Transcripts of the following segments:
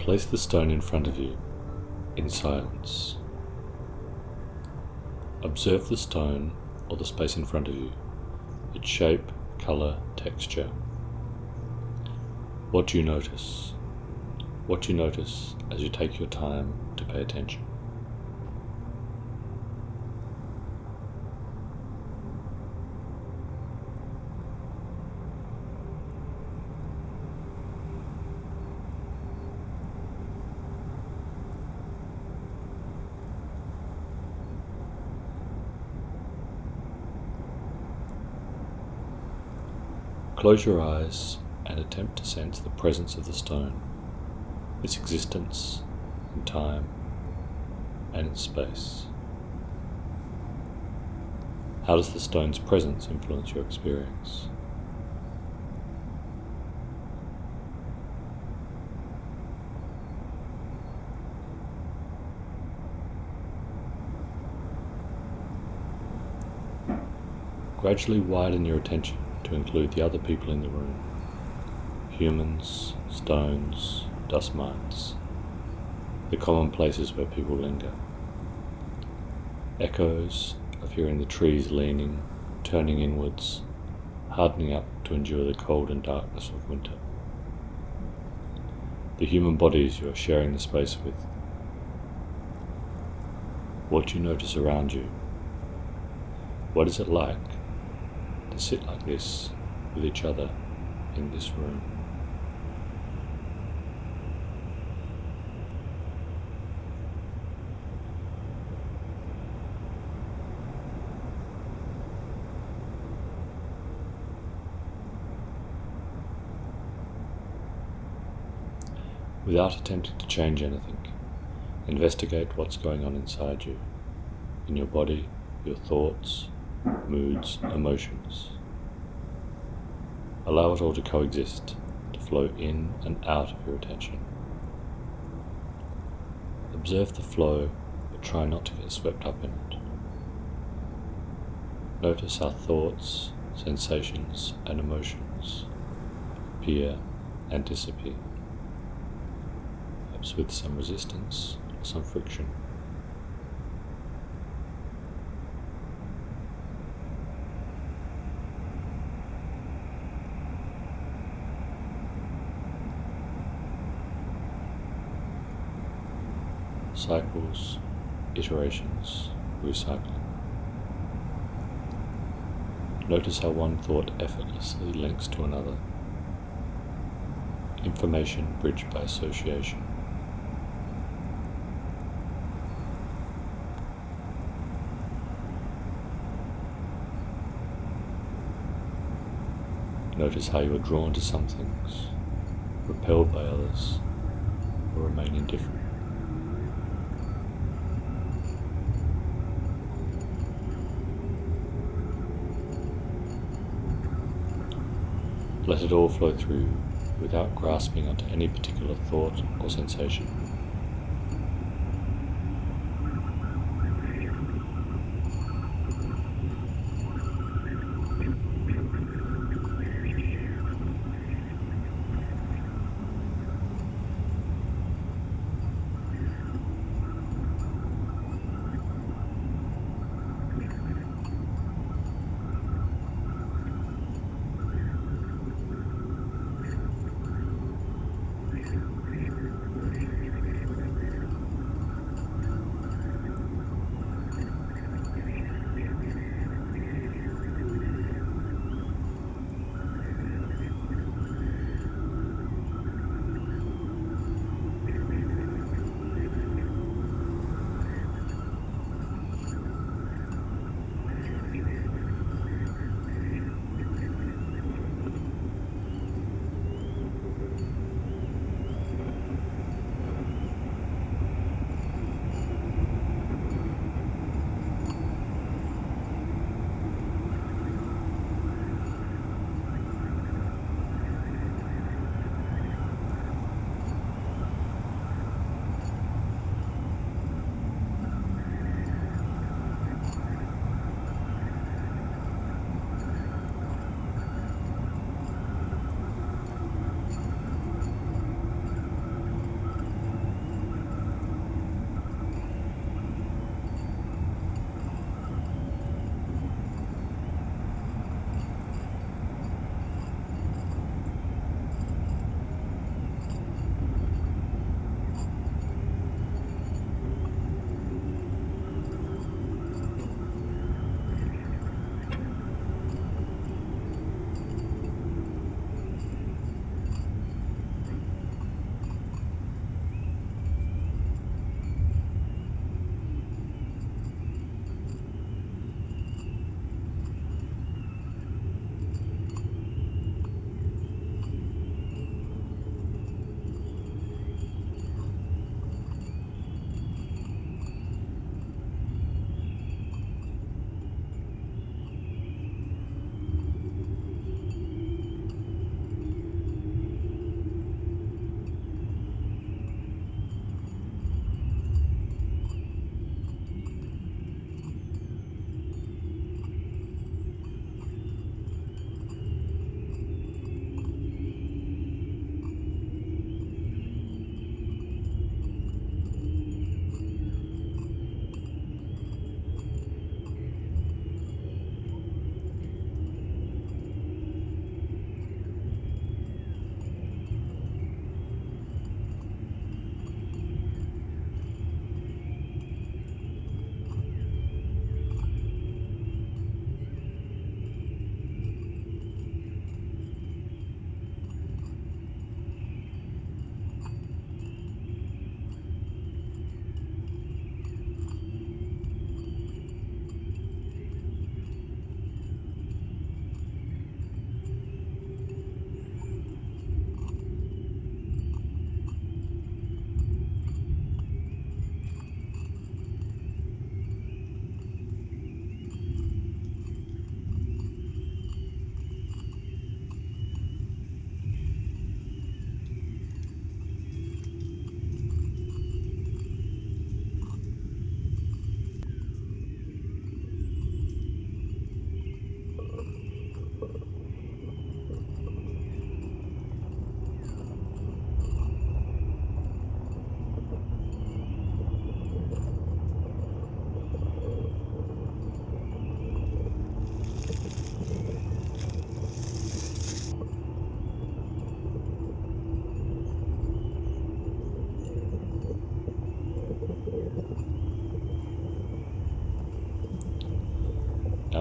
Place the stone in front of you in silence. Observe the stone or the space in front of you, its shape, colour, texture. What do you notice? What do you notice as you take your time to pay attention? Close your eyes and attempt to sense the presence of the stone, its existence in time and in space. How does the stone's presence influence your experience? Gradually widen your attention to include the other people in the room. Humans, stones, dust mites, the common places where people linger. Echoes of hearing the trees leaning, turning inwards, hardening up to endure the cold and darkness of winter. The human bodies you are sharing the space with. What do you notice around you? What is it like to sit like this with each other in this room? Without attempting to change anything, investigate what's going on inside you, in your body, your thoughts, moods, emotions. Allow it all to coexist, to flow in and out of your attention. Observe the flow, but try not to get swept up in it. Notice how thoughts, sensations, and emotions appear and disappear, perhaps with some resistance or some friction. Cycles, iterations, recycling. Notice how one thought effortlessly links to another. Information bridged by association. Notice how you are drawn to some things, repelled by others, or remain indifferent. Let it all flow through without grasping onto any particular thought or sensation.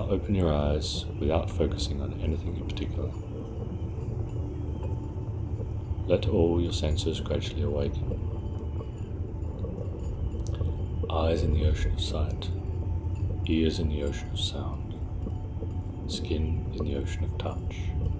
Now open your eyes without focusing on anything in particular. Let all your senses gradually awaken. Eyes in the ocean of sight, ears in the ocean of sound, skin in the ocean of touch.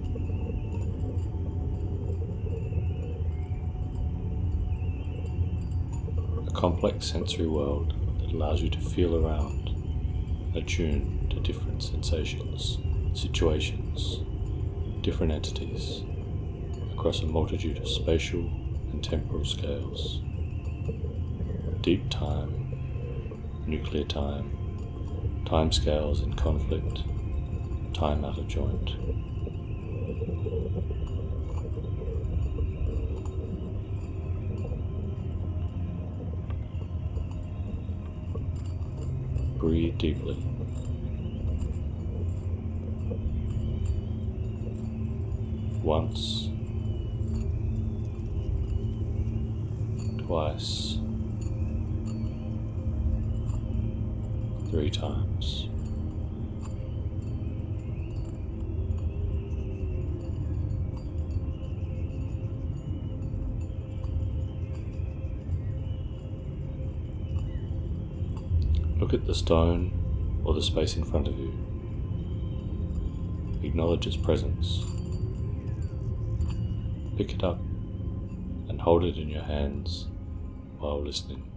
A complex sensory world that allows you to feel around, attuned to different sensations, situations, different entities, across a multitude of spatial and temporal scales. Deep time, nuclear time, time scales in conflict, time out of joint. Breathe deeply. Once, twice, 3 times. Look at the stone or the space in front of you. Acknowledge its presence. Pick it up and hold it in your hands while listening.